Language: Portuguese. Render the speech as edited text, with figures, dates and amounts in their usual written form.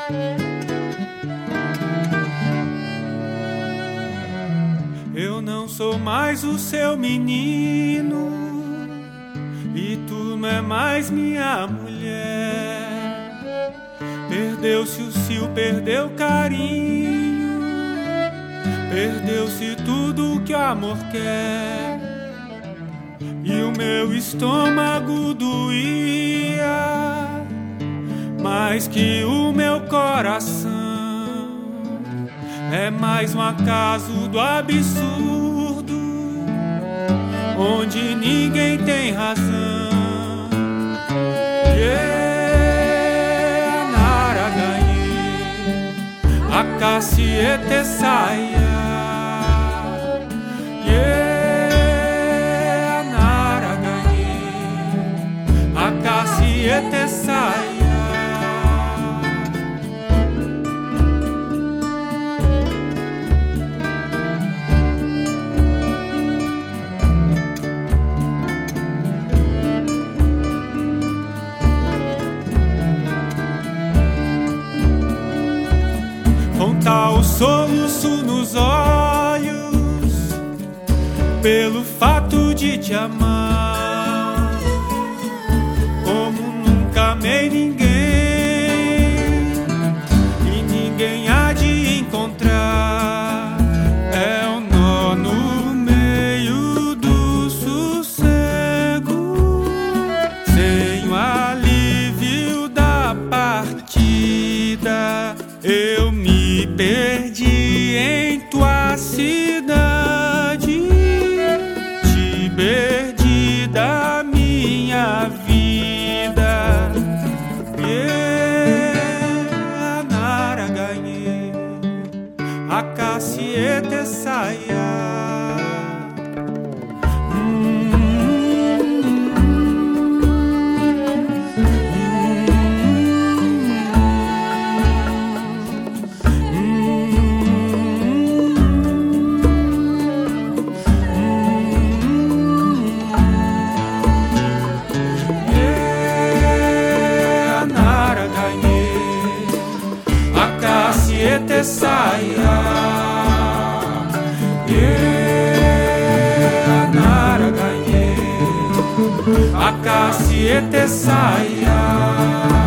Eu não sou mais o seu menino e tu não é mais minha mulher. Perdeu-se o cio, perdeu o carinho, perdeu-se tudo que o amor quer. E o meu estômago doía mais que o meu coração. É mais um acaso do absurdo, onde ninguém tem razão. Naragaye, Akaciete saia. Naragaye, Akaciete saia. Contar o soluço nos olhos pelo fato de te amar, como nunca amei ninguém e ninguém há de encontrar. É um nó no meio do sossego, sem o alívio da partida. Eu me perdi em tua cidade, te perdi da minha vida. Naragaye, Akaciete saia. Akaciete saia. Naragaye, Akaciete saia.